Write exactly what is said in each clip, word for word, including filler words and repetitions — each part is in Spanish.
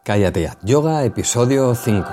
Cállate Haz Yoga, episodio cinco.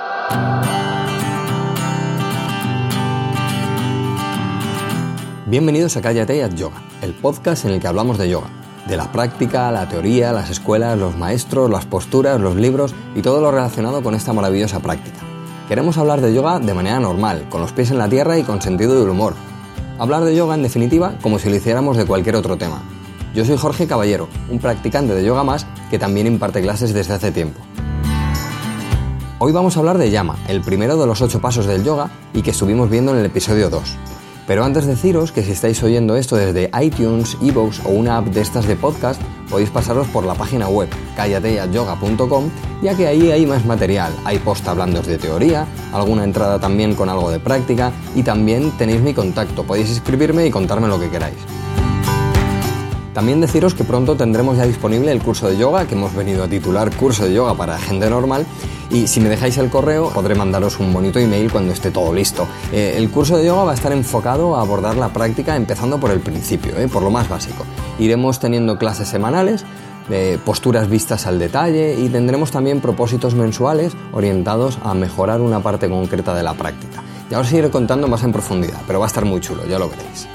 Bienvenidos a Cállate Haz Yoga, el podcast en el que hablamos de yoga, de la práctica, la teoría, las escuelas, los maestros, las posturas, los libros y todo lo relacionado con esta maravillosa práctica. Queremos hablar de yoga de manera normal, con los pies en la tierra y con sentido del humor. Hablar de yoga, en definitiva, como si lo hiciéramos de cualquier otro tema. Yo soy Jorge Caballero, un practicante de yoga más que también imparte clases desde hace tiempo. Hoy vamos a hablar de Yama, el primero de los ocho pasos del yoga y que estuvimos viendo en el episodio dos. Pero antes deciros que si estáis oyendo esto desde iTunes, iVoox o una app de estas de podcast, podéis pasaros por la página web cállate haz yoga punto com, ya que ahí hay más material. Hay post hablando de teoría, alguna entrada también con algo de práctica y también tenéis mi contacto. Podéis escribirme y contarme lo que queráis. También deciros que pronto tendremos ya disponible el curso de yoga, que hemos venido a titular Curso de Yoga para Gente Normal, y si me dejáis el correo podré mandaros un bonito email cuando esté todo listo. Eh, el curso de yoga va a estar enfocado a abordar la práctica empezando por el principio, eh, por lo más básico. Iremos teniendo clases semanales, de posturas vistas al detalle y tendremos también propósitos mensuales orientados a mejorar una parte concreta de la práctica. Ya os iré contando más en profundidad, pero va a estar muy chulo, ya lo veréis.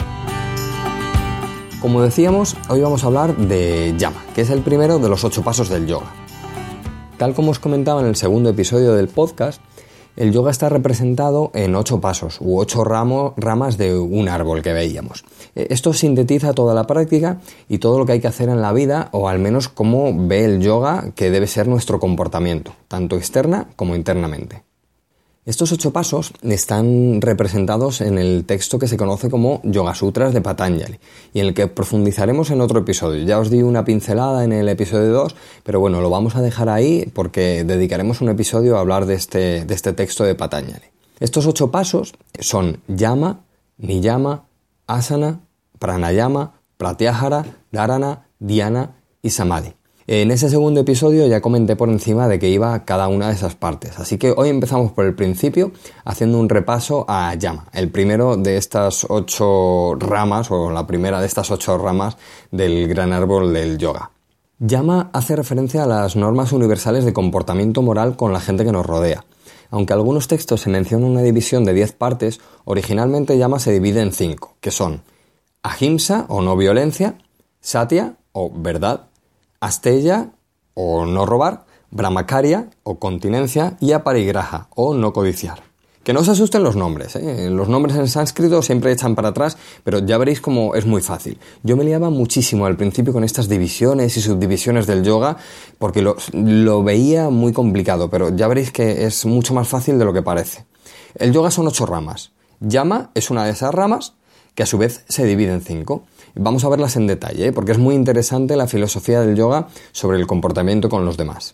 Como decíamos, hoy vamos a hablar de Yama, que es el primero de los ocho pasos del yoga. Tal como os comentaba en el segundo episodio del podcast, el yoga está representado en ocho pasos u ocho ramo, ramas de un árbol que veíamos. Esto sintetiza toda la práctica y todo lo que hay que hacer en la vida, o al menos cómo ve el yoga que debe ser nuestro comportamiento, tanto externa como internamente. Estos ocho pasos están representados en el texto que se conoce como Yoga Sutras de Patanjali y en el que profundizaremos en otro episodio. Ya os di una pincelada en el episodio dos, pero bueno, lo vamos a dejar ahí porque dedicaremos un episodio a hablar de este, de este texto de Patanjali. Estos ocho pasos son Yama, Niyama, Asana, Pranayama, Pratyahara, Dharana, Dhyana y Samadhi. En ese segundo episodio ya comenté por encima de que iba cada una de esas partes, así que hoy empezamos por el principio haciendo un repaso a Yama, el primero de estas ocho ramas o la primera de estas ocho ramas del gran árbol del yoga. Yama hace referencia a las normas universales de comportamiento moral con la gente que nos rodea. Aunque en algunos textos se menciona una división de diez partes, originalmente Yama se divide en cinco, que son Ahimsa o no violencia, Satya o verdad, Asteya o no robar, Brahmacharya o continencia y Aparigraha o no codiciar. Que no os asusten los nombres, ¿eh? Los nombres en sánscrito siempre echan para atrás, pero ya veréis cómo es muy fácil. Yo me liaba muchísimo al principio con estas divisiones y subdivisiones del yoga porque lo, lo veía muy complicado, pero ya veréis que es mucho más fácil de lo que parece. El yoga son ocho ramas. Yama es una de esas ramas que a su vez se divide en cinco. Vamos a verlas en detalle, ¿eh? Porque es muy interesante la filosofía del yoga sobre el comportamiento con los demás.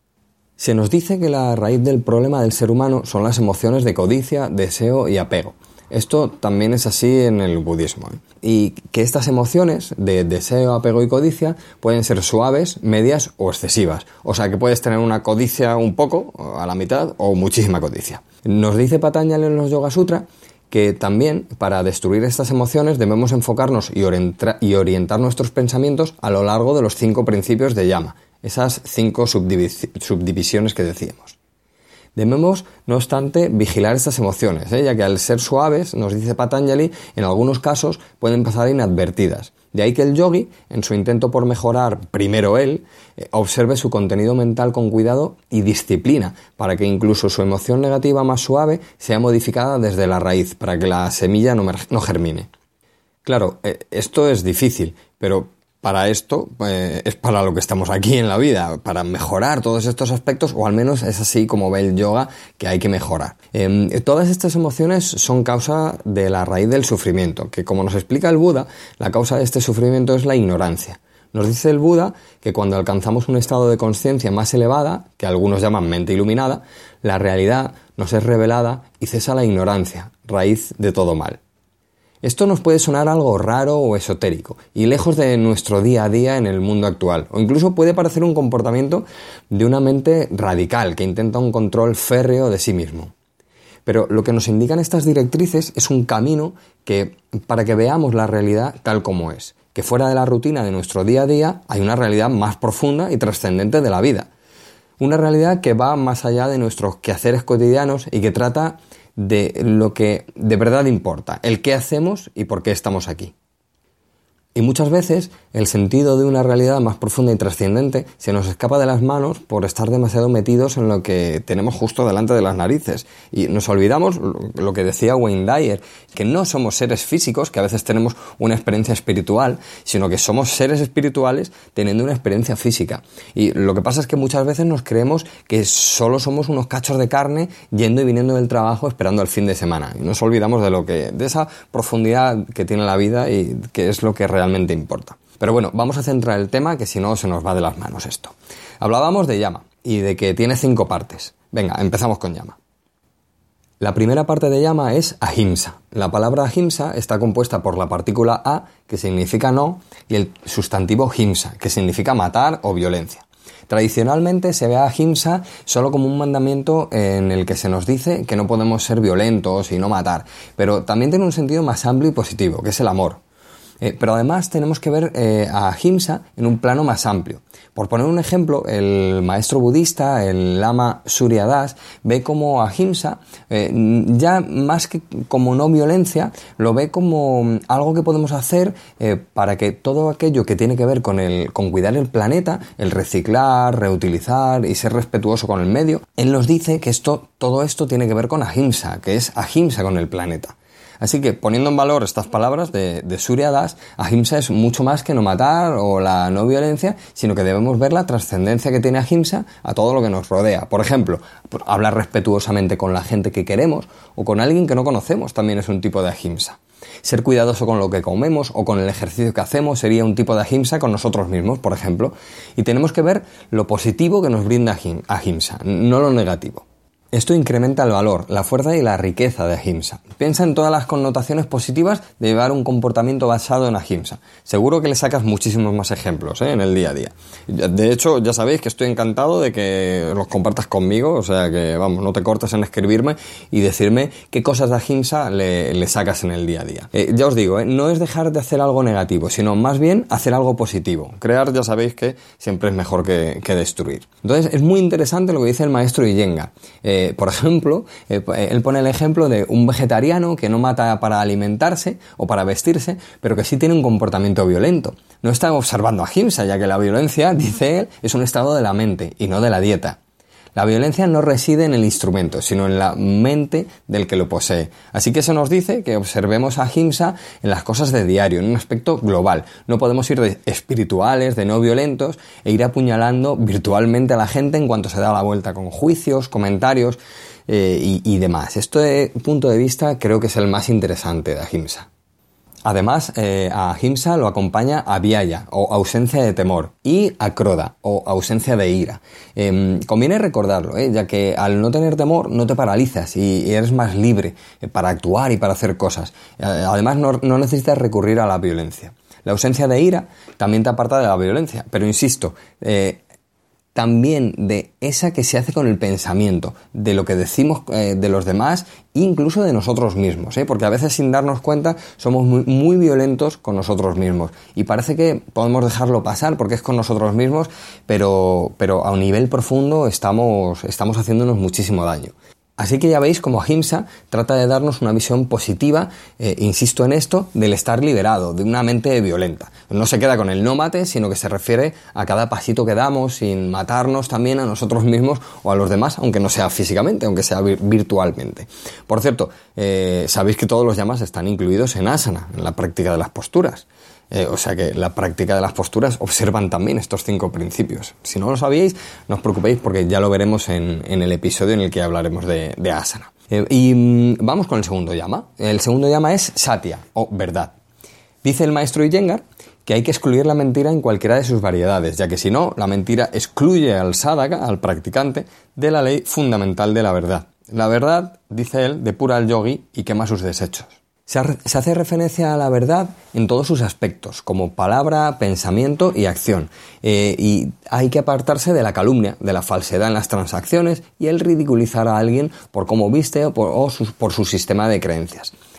Se nos dice que la raíz del problema del ser humano son las emociones de codicia, deseo y apego. Esto también es así en el budismo, ¿eh? Y que estas emociones de deseo, apego y codicia pueden ser suaves, medias o excesivas. O sea que puedes tener una codicia un poco, a la mitad, o muchísima codicia. Nos dice Patanjali en los Yoga Sutra que también para destruir estas emociones debemos enfocarnos y, orientar, y orientar nuestros pensamientos a lo largo de los cinco principios de Yama, esas cinco subdivis- subdivisiones que decíamos. Debemos, no obstante, vigilar estas emociones, ¿eh? ya que al ser suaves, nos dice Patanjali, en algunos casos pueden pasar inadvertidas. De ahí que el yogi, en su intento por mejorar primero él, eh, observe su contenido mental con cuidado y disciplina, para que incluso su emoción negativa más suave sea modificada desde la raíz, para que la semilla no, no germine. Claro, eh, esto es difícil, pero para esto eh, es para lo que estamos aquí en la vida, para mejorar todos estos aspectos, o al menos es así como ve el yoga que hay que mejorar. Eh, todas estas emociones son causa de la raíz del sufrimiento, que como nos explica el Buda, la causa de este sufrimiento es la ignorancia. Nos dice el Buda que cuando alcanzamos un estado de conciencia más elevada, que algunos llaman mente iluminada, la realidad nos es revelada y cesa la ignorancia, raíz de todo mal. Esto nos puede sonar algo raro o esotérico y lejos de nuestro día a día en el mundo actual, o incluso puede parecer un comportamiento de una mente radical que intenta un control férreo de sí mismo. Pero lo que nos indican estas directrices es un camino que, para que veamos la realidad tal como es, que fuera de la rutina de nuestro día a día hay una realidad más profunda y trascendente de la vida. Una realidad que va más allá de nuestros quehaceres cotidianos y que trata de lo que de verdad importa, el qué hacemos y por qué estamos aquí. Y muchas veces el sentido de una realidad más profunda y trascendente se nos escapa de las manos por estar demasiado metidos en lo que tenemos justo delante de las narices. Y nos olvidamos lo que decía Wayne Dyer, que no somos seres físicos, que a veces tenemos una experiencia espiritual, sino que somos seres espirituales teniendo una experiencia física. Y lo que pasa es que muchas veces nos creemos que solo somos unos cachos de carne yendo y viniendo del trabajo esperando el fin de semana. Y nos olvidamos de lo que, de esa profundidad que tiene la vida y que es lo que realmente realmente importa. Pero bueno, vamos a centrar el tema, que si no se nos va de las manos esto. Hablábamos de Yama y de que tiene cinco partes. Venga, empezamos con Yama. La primera parte de Yama es ahimsa. La palabra ahimsa está compuesta por la partícula a, que significa no, y el sustantivo himsa, que significa matar o violencia. Tradicionalmente se ve a ahimsa solo como un mandamiento en el que se nos dice que no podemos ser violentos y no matar, pero también tiene un sentido más amplio y positivo, que es el amor. Eh, pero además tenemos que ver eh, a ahimsa en un plano más amplio. Por poner un ejemplo, el maestro budista, el lama Surya Das, ve como ahimsa, eh, ya más que como no violencia, lo ve como algo que podemos hacer eh, para que todo aquello que tiene que ver con, el, con cuidar el planeta, el reciclar, reutilizar y ser respetuoso con el medio, él nos dice que esto, todo esto tiene que ver con ahimsa, que es ahimsa con el planeta. Así que, poniendo en valor estas palabras de, de Surya Das, ahimsa es mucho más que no matar o la no violencia, sino que debemos ver la trascendencia que tiene ahimsa a todo lo que nos rodea. Por ejemplo, hablar respetuosamente con la gente que queremos o con alguien que no conocemos también es un tipo de ahimsa. Ser cuidadoso con lo que comemos o con el ejercicio que hacemos sería un tipo de ahimsa con nosotros mismos, por ejemplo. Y tenemos que ver lo positivo que nos brinda ahimsa, no lo negativo. Esto incrementa el valor, la fuerza y la riqueza de ahimsa. Piensa en todas las connotaciones positivas de llevar un comportamiento basado en ahimsa. Seguro que le sacas muchísimos más ejemplos ¿eh? en el día a día. De hecho, ya sabéis que estoy encantado de que los compartas conmigo, o sea que, vamos, no te cortes en escribirme y decirme qué cosas de ahimsa le, le sacas en el día a día. Eh, ya os digo, ¿eh? no es dejar de hacer algo negativo, sino más bien hacer algo positivo. Crear, ya sabéis que siempre es mejor que, que destruir. Entonces, es muy interesante lo que dice el maestro Iyengar. Eh, Por ejemplo, eh, él pone el ejemplo de un vegetariano que no mata para alimentarse o para vestirse, pero que sí tiene un comportamiento violento. No está observando ahimsa, ya que la violencia, dice él, es un estado de la mente y no de la dieta. La violencia no reside en el instrumento, sino en la mente del que lo posee. Así que eso nos dice que observemos ahimsa en las cosas de diario, en un aspecto global. No podemos ir de espirituales, de no violentos, e ir apuñalando virtualmente a la gente en cuanto se da la vuelta con juicios, comentarios eh, y, y demás. Este punto de vista creo que es el más interesante de ahimsa. Además, eh, a ahimsa lo acompaña avyaya, o ausencia de temor, y akrodha, o ausencia de ira. Eh, conviene recordarlo, eh, ya que al no tener temor no te paralizas y, y eres más libre eh, para actuar y para hacer cosas. Eh, además, no, no necesitas recurrir a la violencia. La ausencia de ira también te aparta de la violencia, pero insisto, eh, también de esa que se hace con el pensamiento, de lo que decimos eh, de los demás e incluso de nosotros mismos, ¿eh? porque a veces sin darnos cuenta somos muy, muy violentos con nosotros mismos y parece que podemos dejarlo pasar porque es con nosotros mismos, pero, pero a un nivel profundo estamos, estamos haciéndonos muchísimo daño. Así que ya veis cómo ahimsa trata de darnos una visión positiva, eh, insisto en esto, del estar liberado, de una mente violenta. No se queda con el no mate, sino que se refiere a cada pasito que damos sin matarnos también a nosotros mismos o a los demás, aunque no sea físicamente, aunque sea vir- virtualmente. Por cierto, eh, sabéis que todos los yamas están incluidos en asana, en la práctica de las posturas. Eh, o sea que la práctica de las posturas observan también estos cinco principios. Si no lo sabíais, no os preocupéis porque ya lo veremos en, en el episodio en el que hablaremos de, de asana. Eh, y mmm, vamos con el segundo yama. El segundo yama es satya, o verdad. Dice el maestro Iyengar que hay que excluir la mentira en cualquiera de sus variedades, ya que si no, la mentira excluye al sadhaka, al practicante, de la ley fundamental de la verdad. La verdad, dice él, depura al yogi y quema sus desechos. Se hace referencia a la verdad en todos sus aspectos, como palabra, pensamiento y acción. Eh, y hay que apartarse de la calumnia, de la falsedad en las transacciones y el ridiculizar a alguien por cómo viste o por, o su, por su sistema de creencias.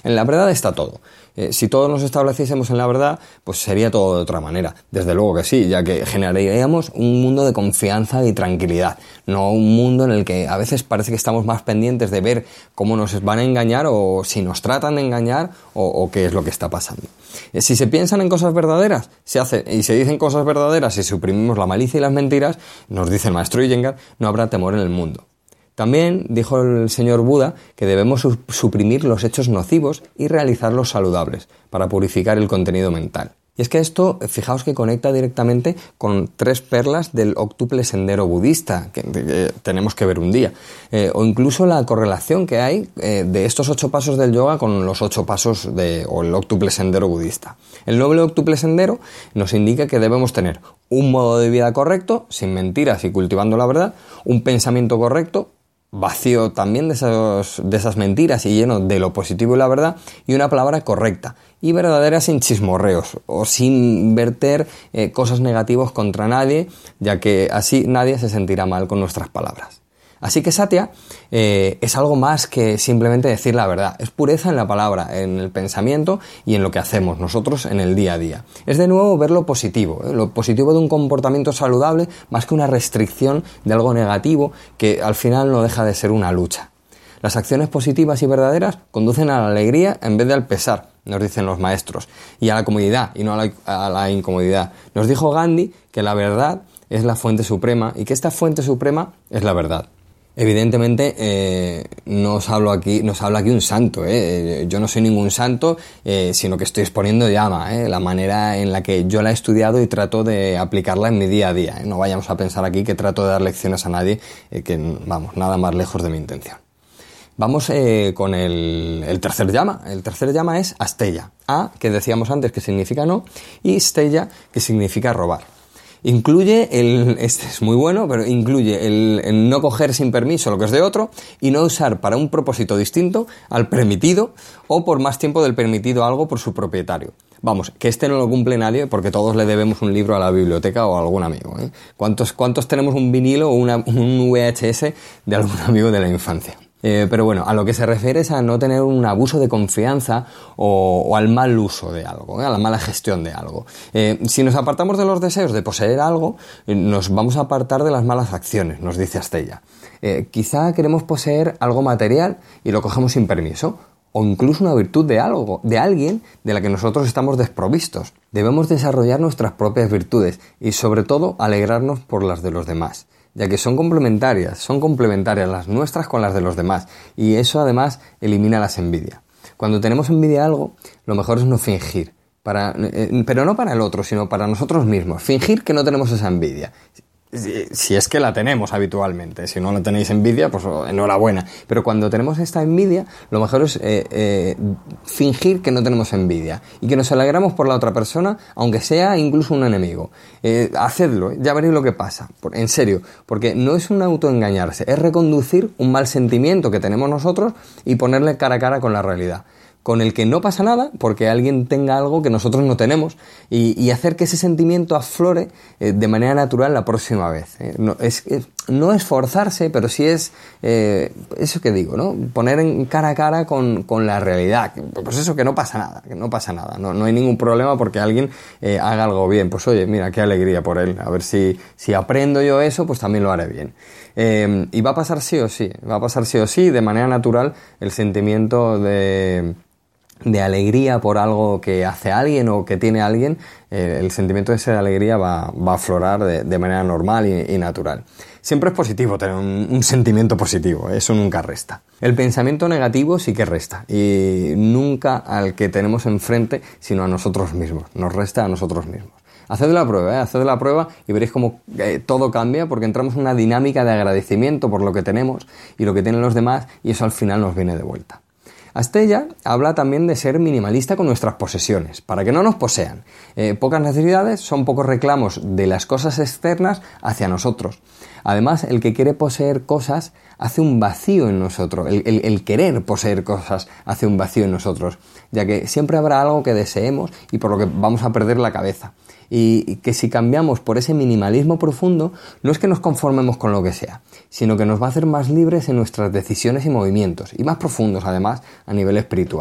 En la verdad está todo. Eh, si todos nos estableciésemos en la verdad, pues sería todo de otra manera. Desde luego que sí, ya que generaríamos un mundo de confianza y tranquilidad, no un mundo en el que a veces parece que estamos más pendientes de ver cómo nos van a engañar o si nos tratan de engañar o, o qué es lo que está pasando. Eh, si se piensan en cosas verdaderas se hace, y se dicen cosas verdaderas y suprimimos la malicia y las mentiras, nos dice el maestro Iyengar, no habrá temor en el mundo. También dijo el señor Buda que debemos suprimir los hechos nocivos y realizarlos saludables para purificar el contenido mental. Y es que esto, fijaos que conecta directamente con tres perlas del octuple sendero budista, que, que tenemos que ver un día, eh, o incluso la correlación que hay eh, de estos ocho pasos del yoga con los ocho pasos de, o el octuple sendero budista. El noble octuple sendero nos indica que debemos tener un modo de vida correcto, sin mentiras y cultivando la verdad, un pensamiento correcto, vacío también de, esos, de esas mentiras y lleno de lo positivo y la verdad, y una palabra correcta y verdadera sin chismorreos o sin verter eh, cosas negativas contra nadie, ya que así nadie se sentirá mal con nuestras palabras. Así que Satya eh, es algo más que simplemente decir la verdad, es pureza en la palabra, en el pensamiento y en lo que hacemos nosotros en el día a día. Es de nuevo ver lo positivo, ¿eh? lo positivo de un comportamiento saludable más que una restricción de algo negativo que al final no deja de ser una lucha. Las acciones positivas y verdaderas conducen a la alegría en vez de al pesar, nos dicen los maestros, y a la comodidad y no a la, a la incomodidad. Nos dijo Gandhi que la verdad es la fuente suprema y que esta fuente suprema es la verdad. Evidentemente eh, no os hablo aquí, no os habla aquí un santo, ¿eh? Yo no soy ningún santo, eh, sino que estoy exponiendo Yama, ¿eh? La manera en la que yo la he estudiado y trato de aplicarla en mi día a día, ¿eh? No vayamos a pensar aquí que trato de dar lecciones a nadie, eh, que vamos, nada más lejos de mi intención. Vamos eh, con el, el tercer llama. El tercer llama es Asteya. A, que decíamos antes que significa no, y Steya, que significa robar. Incluye el, este es muy bueno, pero incluye el, el no coger sin permiso lo que es de otro y no usar para un propósito distinto al permitido o por más tiempo del permitido algo por su propietario. Vamos, que este no lo cumple nadie porque todos le debemos un libro a la biblioteca o a algún amigo, ¿eh? ¿Cuántos, cuántos tenemos un vinilo o una, un V H S de algún amigo de la infancia? Eh, pero bueno, a lo que se refiere es a no tener un abuso de confianza o, o al mal uso de algo, ¿eh? A la mala gestión de algo. Eh, si nos apartamos de los deseos de poseer algo, eh, nos vamos a apartar de las malas acciones, nos dice Asteya. Eh, quizá queremos poseer algo material y lo cogemos sin permiso, o incluso una virtud de algo, de alguien de la que nosotros estamos desprovistos. Debemos desarrollar nuestras propias virtudes y sobre todo alegrarnos por las de los demás, ya que son complementarias, son complementarias las nuestras con las de los demás, y eso además elimina las envidias. Cuando tenemos envidia de algo, lo mejor es no fingir, para, eh, pero no para el otro, sino para nosotros mismos, fingir que no tenemos esa envidia. Si, si es que la tenemos habitualmente, si no la tenéis envidia, pues enhorabuena. Pero cuando tenemos esta envidia, lo mejor es eh, eh, fingir que no tenemos envidia y que nos alegramos por la otra persona, aunque sea incluso un enemigo. Eh, hacedlo, ya veréis lo que pasa, por, en serio, porque no es un autoengañarse, es reconducir un mal sentimiento que tenemos nosotros y ponerle cara a cara con la realidad, con el que no pasa nada porque alguien tenga algo que nosotros no tenemos y, y hacer que ese sentimiento aflore eh, de manera natural la próxima vez. Eh, no, es, es, no es forzarse, pero sí es eh, eso que digo, ¿no? Poner en cara a cara con, con la realidad. Pues eso, que no pasa nada, que no pasa nada. No, no hay ningún problema porque alguien eh, haga algo bien. Pues oye, mira, qué alegría por él. A ver si, si aprendo yo eso, pues también lo haré bien. Eh, y va a pasar sí o sí, va a pasar sí o sí, de manera natural, el sentimiento de... de alegría por algo que hace alguien o que tiene alguien, eh, el sentimiento ese de alegría va, va a aflorar de, de manera normal y, y natural. Siempre es positivo tener un, un sentimiento positivo, eso nunca resta. El pensamiento negativo sí que resta, y nunca al que tenemos enfrente, sino a nosotros mismos, nos resta a nosotros mismos. Haced la prueba, ¿eh? Haced la prueba y veréis cómo eh, todo cambia, porque entramos en una dinámica de agradecimiento por lo que tenemos y lo que tienen los demás, y eso al final nos viene de vuelta. Asteya habla también de ser minimalista con nuestras posesiones, para que no nos posean. Eh, pocas necesidades son pocos reclamos de las cosas externas hacia nosotros. Además, el que quiere poseer cosas hace un vacío en nosotros. El, el, el querer poseer cosas hace un vacío en nosotros, ya que siempre habrá algo que deseemos y por lo que vamos a perder la cabeza. Y que si cambiamos por ese minimalismo profundo, no es que nos conformemos con lo que sea, sino que nos va a hacer más libres en nuestras decisiones y movimientos, y más profundos además a nivel espiritual.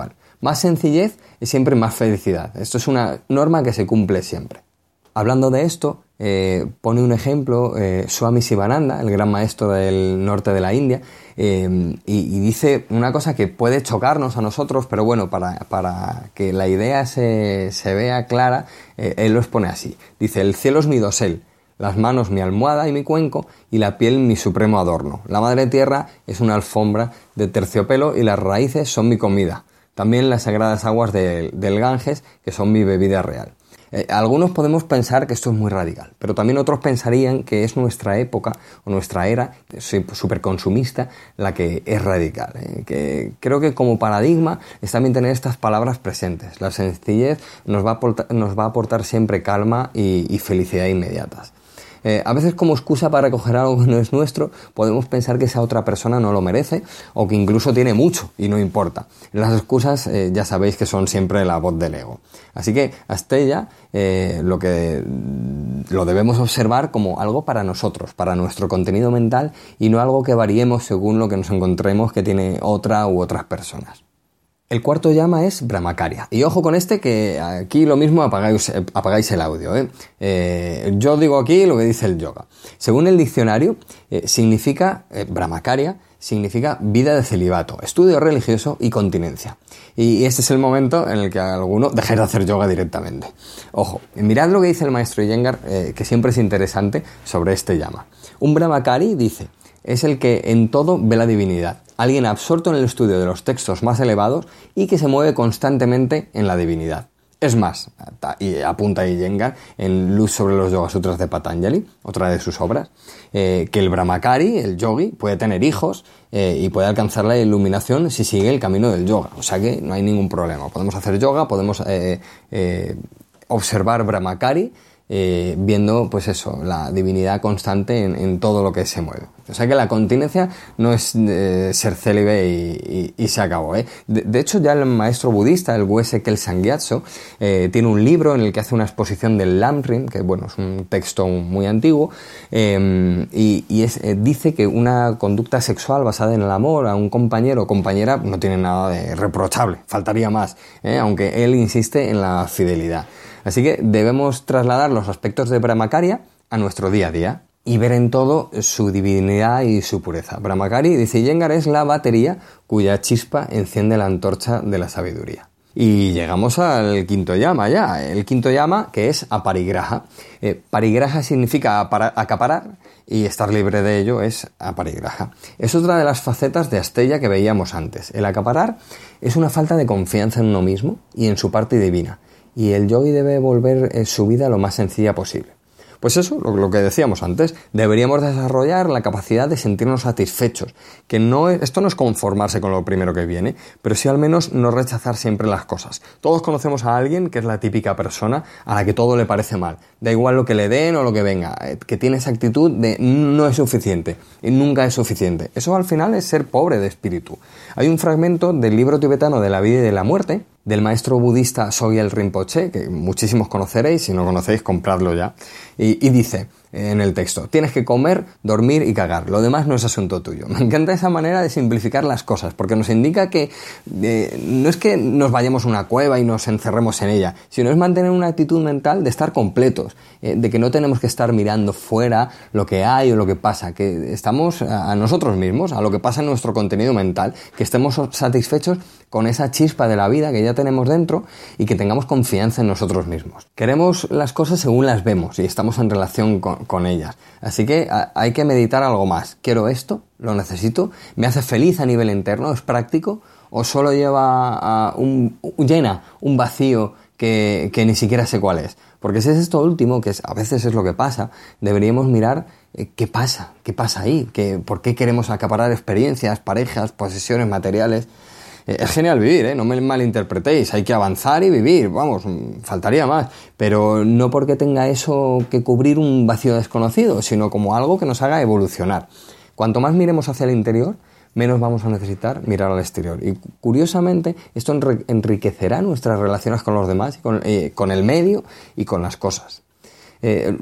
Más sencillez es siempre más felicidad. Esto es una norma que se cumple siempre. Hablando de esto, eh, pone un ejemplo eh, Swami Sivananda, el gran maestro del norte de la India, eh, y, y dice una cosa que puede chocarnos a nosotros, pero bueno, para, para que la idea se, se vea clara, eh, él lo expone así. Dice: el cielo es mi dosel, las manos mi almohada y mi cuenco, y la piel mi supremo adorno. La madre tierra es una alfombra de terciopelo y las raíces son mi comida. También las sagradas aguas de, del Ganges, que son mi bebida real. Eh, algunos podemos pensar que esto es muy radical, pero también otros pensarían que es nuestra época o nuestra era superconsumista la que es radical. Eh, que creo que como paradigma es también tener estas palabras presentes. La sencillez nos va a aportar, nos va a aportar siempre calma y, y felicidad inmediatas. Eh, a veces como excusa para recoger algo que no es nuestro, podemos pensar que esa otra persona no lo merece o que incluso tiene mucho y no importa. Las excusas eh, ya sabéis que son siempre la voz del ego. Así que hasta ella eh, lo que lo debemos observar como algo para nosotros, para nuestro contenido mental y no algo que variemos según lo que nos encontremos que tiene otra u otras personas. El cuarto yama es Brahmacharya. Y ojo con este, que aquí lo mismo apagáis, apagáis el audio. ¿eh? Eh, yo digo aquí lo que dice el yoga. Según el diccionario, eh, significa, eh, Brahmacharya, significa vida de celibato, estudio religioso y continencia. Y este es el momento en el que alguno deja de hacer yoga directamente. Ojo, mirad lo que dice el maestro Iyengar, eh, que siempre es interesante, sobre este yama. Un Brahmachari, dice, es el que en todo ve la divinidad. Alguien absorto en el estudio de los textos más elevados y que se mueve constantemente en la divinidad. Es más, y apunta Iyengar en Luz sobre los Yoga Sutras de Patanjali, otra de sus obras, eh, que el Brahmachari, el yogi, puede tener hijos eh, y puede alcanzar la iluminación si sigue el camino del yoga. O sea que no hay ningún problema. Podemos hacer yoga, podemos eh, eh, observar Brahmachari, Eh, viendo pues eso, la divinidad constante en, en todo lo que se mueve. O sea que la continencia no es eh, ser célibe y, y, y se acabó. ¿eh? De, de hecho, ya el maestro budista, el Geshe Kelsang Gyatso, eh, tiene un libro en el que hace una exposición del Lamrim, que bueno, es un texto muy antiguo, eh, y, y es, eh, dice que una conducta sexual basada en el amor a un compañero o compañera no tiene nada de reprochable, faltaría más, ¿eh? aunque él insiste en la fidelidad. Así que debemos trasladar los aspectos de Brahmacharya a nuestro día a día y ver en todo su divinidad y su pureza. Brahmachari, dice Iyengar, es la batería cuya chispa enciende la antorcha de la sabiduría. Y llegamos al quinto yama ya, el quinto yama, que es aparigraha. Eh, parigraha significa apara, acaparar y estar libre de ello es aparigraha. Es otra de las facetas de Asteya que veíamos antes. El acaparar es una falta de confianza en uno mismo y en su parte divina. Y el yogi debe volver eh, su vida lo más sencilla posible. Pues eso, lo, lo que decíamos antes, deberíamos desarrollar la capacidad de sentirnos satisfechos, que no es, esto no es conformarse con lo primero que viene, pero sí al menos no rechazar siempre las cosas. Todos conocemos a alguien que es la típica persona a la que todo le parece mal, da igual lo que le den o lo que venga, que tiene esa actitud de no es suficiente, y nunca es suficiente. Eso al final es ser pobre de espíritu. Hay un fragmento del libro tibetano de la vida y de la muerte, del maestro budista Sogyal Rinpoche, que muchísimos conoceréis, si no conocéis, compradlo ya, y, y dice en el texto, tienes que comer, dormir y cagar, lo demás no es asunto tuyo. Me encanta esa manera de simplificar las cosas, porque nos indica que eh, no es que nos vayamos a una cueva y nos encerremos en ella, sino es mantener una actitud mental de estar completos, eh, de que no tenemos que estar mirando fuera lo que hay o lo que pasa, que estamos a, a nosotros mismos, a lo que pasa en nuestro contenido mental, que estemos satisfechos con esa chispa de la vida que ya tenemos dentro y que tengamos confianza en nosotros mismos. Queremos las cosas según las vemos y estamos en relación con, con ellas. Así que a, hay que meditar algo más. ¿Quiero esto? ¿Lo necesito? ¿Me hace feliz a nivel interno? ¿Es práctico? ¿O solo lleva a un, llena un vacío que, que ni siquiera sé cuál es? Porque si es esto último, que es, a veces es lo que pasa, deberíamos mirar eh, qué pasa, qué pasa ahí, que, por qué queremos acaparar experiencias, parejas, posesiones materiales. Es genial vivir, ¿eh? No me malinterpretéis, hay que avanzar y vivir, vamos, faltaría más, pero no porque tenga eso que cubrir un vacío desconocido, sino como algo que nos haga evolucionar. Cuanto más miremos hacia el interior, menos vamos a necesitar mirar al exterior. Y curiosamente, esto enriquecerá nuestras relaciones con los demás, con, eh, con el medio y con las cosas. Eh,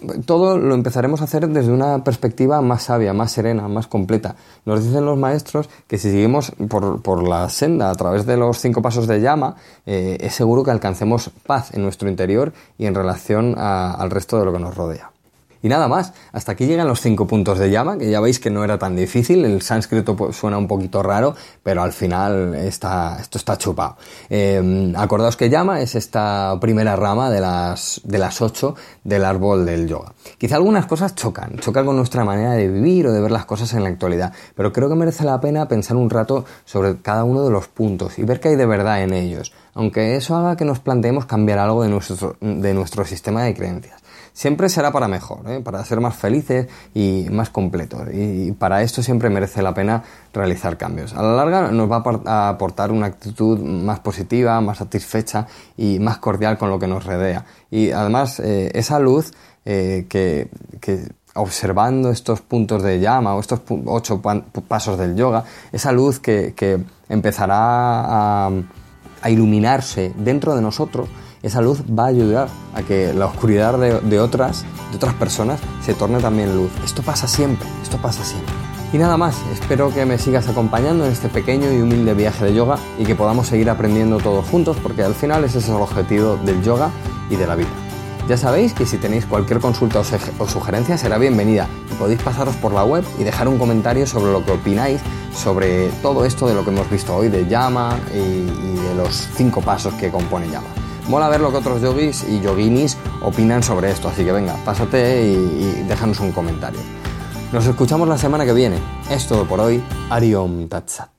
todo lo empezaremos a hacer desde una perspectiva más sabia, más serena, más completa. Nos dicen los maestros que si seguimos por, por la senda a través de los cinco pasos de llama, eh, es seguro que alcancemos paz en nuestro interior y en relación a, al resto de lo que nos rodea. Y nada más, hasta aquí llegan los cinco puntos de llama, que ya veis que no era tan difícil. El sánscrito pues, suena un poquito raro, pero al final está, esto está chupado. Eh, acordaos que llama es esta primera rama de las, de las ocho del árbol del yoga. Quizá algunas cosas chocan, chocan con nuestra manera de vivir o de ver las cosas en la actualidad, pero creo que merece la pena pensar un rato sobre cada uno de los puntos y ver qué hay de verdad en ellos, aunque eso haga que nos planteemos cambiar algo de nuestro, de nuestro sistema de creencias. Siempre será para mejor, ¿eh? Para ser más felices y más completos. Y para esto siempre merece la pena realizar cambios. A la larga nos va a aportar una actitud más positiva, más satisfecha y más cordial con lo que nos rodea. Y además eh, esa luz eh, que, que observando estos puntos de llama o estos ocho pasos del yoga, esa luz que, que empezará a, a iluminarse dentro de nosotros, esa luz va a ayudar a que la oscuridad de, de, otras, de otras personas se torne también luz. Esto pasa siempre, esto pasa siempre. Y nada más, espero que me sigas acompañando en este pequeño y humilde viaje de yoga y que podamos seguir aprendiendo todos juntos, porque al final ese es el objetivo del yoga y de la vida. Ya sabéis que si tenéis cualquier consulta o, o sugerencia será bienvenida y podéis pasaros por la web y dejar un comentario sobre lo que opináis sobre todo esto de lo que hemos visto hoy de llama y, y de los cinco pasos que compone llama. Mola ver lo que otros yogis y yoginis opinan sobre esto, así que venga, pásate y, y déjanos un comentario. Nos escuchamos la semana que viene. Es todo por hoy. Ari Om Tat Sat.